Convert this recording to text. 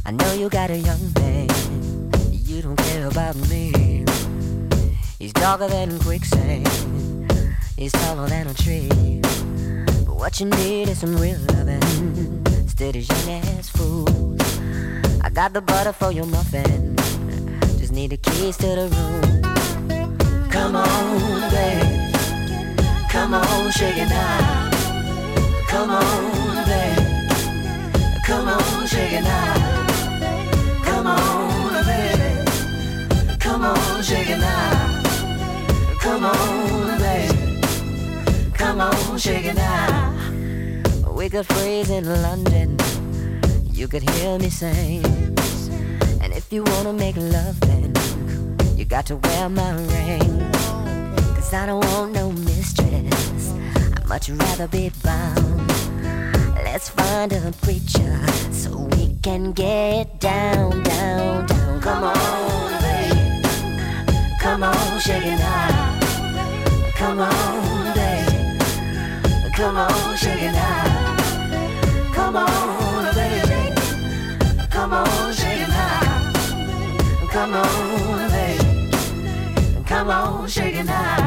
I know you got a young man, you don't care about me. He's darker than quicksand, he's taller than a tree. But what you need is some real loving, instead of young ass fools. I got the butter for your muffin, just need the keys to the room. Come on, babe, come on, shake it now. Come on, babe, come on, shake it now. Come on, baby, come on, shake it now. Come on, baby, come on, shake it now. We could freeze in London, you could hear me sing. And if you wanna make love then you got to wear my ring. Cause I don't want no mistress, I'd much rather be bound. Let's find a preacher so we can get down, down, down. Come on, baby, come on, shake it now. Come on, baby, come on, shake it now. Come on, baby, come on, shake it now. Come on, baby, come on, shake it now.